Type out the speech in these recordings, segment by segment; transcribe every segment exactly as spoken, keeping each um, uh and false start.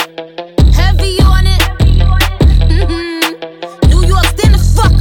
Heavy on it. Mm-hmm. New York, stand the fuck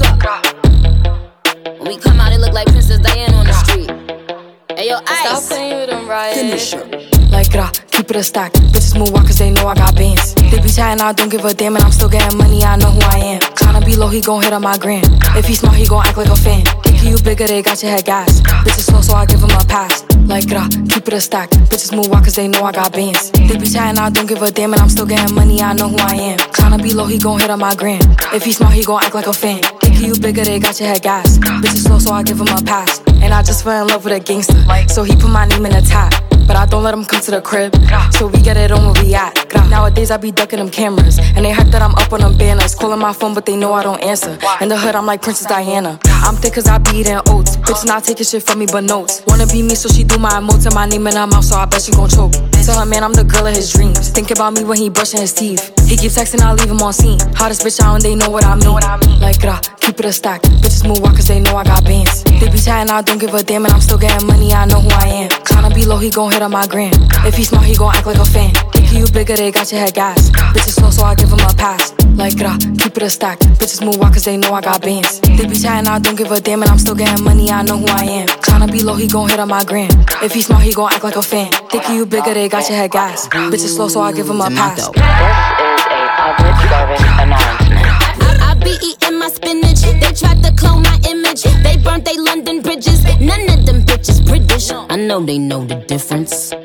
up. When we come out, it look like Princess Diana on the street. Hey, yo, Ice. Stop playing with them, right? Finish her. Like gra, keep it a stack. Bitches move walk cause they know I got bands. They be chatting, I don't give a damn, and I'm still getting money, I know who I am. Tryna be low, he gon' hit on my gram. If he smart, he gon' act like a fan. Thinking you bigger, they got your head gas. Bitches slow, so I give him a pass. Like gra, keep it a stack. Bitches move walk cause they know I got bands. They be chatting, I don't give a damn, and I'm still getting money, I know who I am. Tryna be low, he gon' hit on my gram. If he smart, he gon' act like a fan. Thinking you bigger, they got your head gas. Bitches slow, so I give him a pass. And I just fell in love with a gangster, so he put my name in the top. But I don't let him come to the crib, so we get it on where we at. Nowadays I be ducking them cameras, and they hype that I'm up on them banners. Calling my phone, but they know I don't answer. In the hood, I'm like Princess Diana. I'm thick cause I be eating oats. Bitch not taking shit from me but notes. Wanna be me, so she do my emotes and my name in her mouth, so I bet she gon' choke. Tell her man I'm the girl of his dreams. Think about me when he brushing his teeth. He keep texting, I leave him on scene. Hottest bitch out and they know what I mean. Like gra, keep it a stack. Bitches move walk cause they know I got bands. They be chatting, I don't give a damn, and I'm still getting money, I know who I am. Tryna be low, he gon' hit on my gram. If he smart, he gon' act like a fan. Thinking you bigger, they got your head gas. Bitches slow, so I give him a pass. Like gra, keep it a stack. Bitches move walk cause they know I got bands. They be chatting, I don't give a damn, and I'm still getting money, I know who I am. Tryna be low, he gon' hit on my gram. If he smart, he gon' act like a fan. Thinking you bigger, they got your head gas. Bitches slow, so I give him a pass. This is a public service announcement. I, I be eating my spinach. They tried to clone my image. They burnt they London bridges. None of them bitches British. I know they know the difference.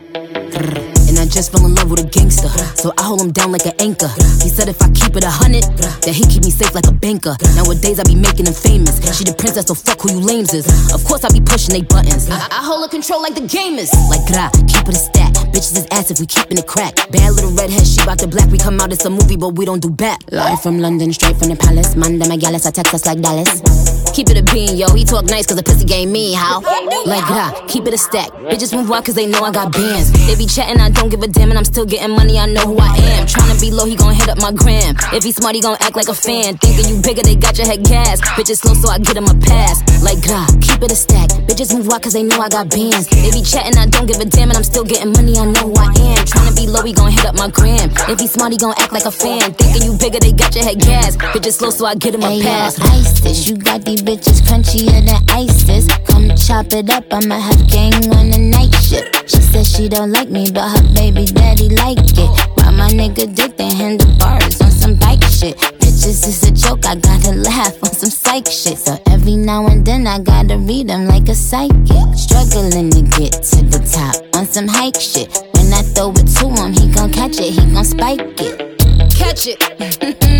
And I just fell in love with a gangster, so I hold him down like an anchor. He said if I keep it a hundred, then he keep me safe like a banker. Nowadays I be making him famous. She the princess, so fuck who you lames is. Of course I be pushing they buttons. I, I hold her control like the gamers. Like gra, keep it a stack. Bitches is ass if we keepin' it crack. Bad little redhead, she bout to black. We come out, it's a movie, but we don't do back. Live from London, straight from the palace. Man, them a gallus, I text us like Dallas. Keep it a bean, yo. He talk nice cause the pussy game me, how? Like gra, keep it a stack. Bitches move out cause they know I got bands. They be chatting, I don't give a damn, and I'm still getting money, I know who I am. Tryna be low, he gon' hit up my gram. If he smart, he gon' act like a fan. Thinking you bigger, they got your head gas. Bitches slow, so I get him a pass. Like gra, keep it a stack. Bitches move out cause they know I got bands. They be chatting, I don't give a damn, and I'm still getting money, I know who I am. Tryna be low, he gon' hit up my gram. If he smart, he gon' act like a fan. Thinking you bigger, they got your head gas. Bitches slow, so I get him a hey, pass. Yo, ISIS, you got these bitches crunchier than ISIS. Come chop it up, I'ma have gang on the night shift. She said she don't like me, but her baby daddy like it. While my nigga dick, they handlebars on some bike shit. Bitches is a joke, I gotta laugh on some psych shit. So every now and then I gotta read them like a psychic. Struggling to get to the top on some hike shit. When I throw it to him, he gon' catch it, he gon' spike it. Catch it.